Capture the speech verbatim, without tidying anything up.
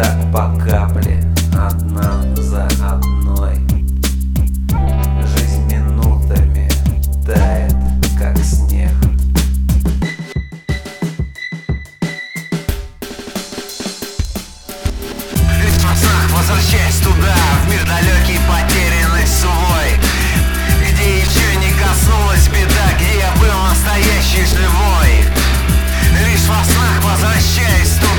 Так по капле, одна за одной, жизнь минутами тает, как снег. Ведь во снах возвращаясь туда, в мир далекий, потерянный свой, где еще не коснулась беда, где я был настоящий живой. Лишь во снах возвращаясь туда,